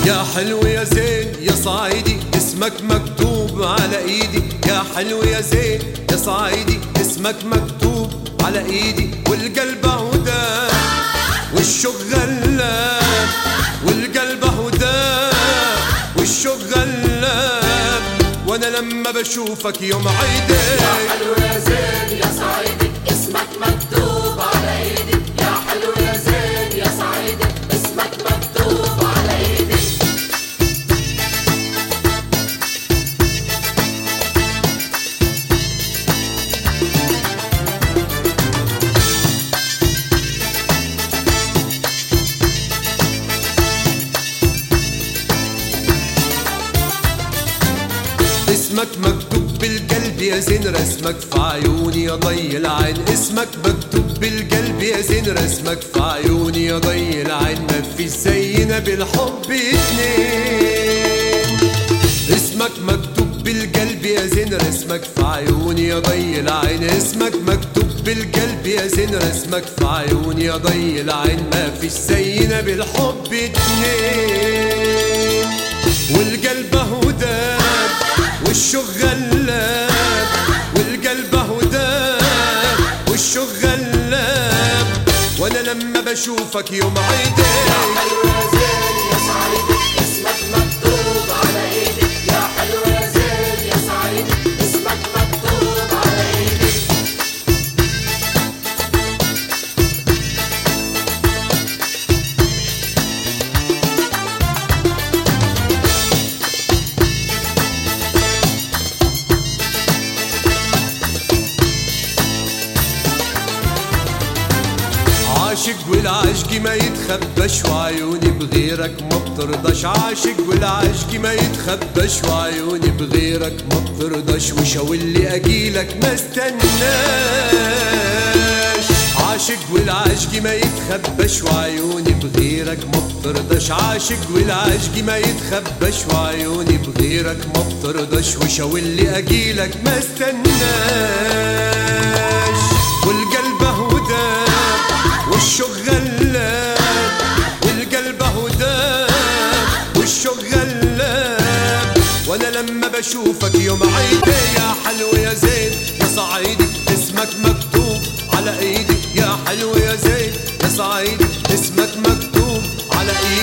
يا حلو يا زين يا صعيدي اسمك مكتوب على ايدي، يا حلو يا زين يا صعيدي اسمك مكتوب على ايدي. والقلب هدى والشوق غلاب، والقلب هدى والشوق غلاب، وانا لما بشوفك يوم عيدي. يا حلو يا زين يا صعيدي اسمك مكتوب على ايدي، يا حلو يا زين يا صعيدي اسمك مكتوب على ايدي. اسمك مكتوب بالقلب يا زين رسمك في عيوني يا ضي العين، اسمك مكتوب بالقلب يا زين رسمك في عيوني يا ضي العين. ما في زينا بالحب اتنين، اسمك مكتوب بالقلب يا زين رسمك في عيوني يا ضي العين، اسمك مكتوب بالقلب يا زين رسمك في عيوني يا ضي العين. ما في زينا بالحب اتنين، والقلب هدى والشوق غلاب، والقلب هداب والشوق غلاب، وانا لما بشوفك يوم عيدي. يا حلو يا زين يا صعيدي اسمك مكتوب على ايدي، يا حلو يا زين يا صعيدي اسمك مكتوب على ايدي. عاشق والعشق ما يتخبش وعيوني بغيرك ما بترضاش، عاشق والعشق ما يتخبش وعيوني بغيرك ما بترضاش، وشاولي اجيلك ما استناش. عاشق والعشق ما يتخبش وعيوني بغيرك ما بترضاش، عاشق والعشق ما يتخبش وعيوني بغيرك ما بترضاش، وشاولي اجيلك ما استناش. والقلب هدى والشوق غلاب، والقلب هداب والشوق غلاب، وانا لما بشوفك يوم عيدي. يا حلو يا زين يا صعيدي اسمك مكتوب على ايدي، يا حلو يا زين يا صعيدي اسمك مكتوب على ايدي.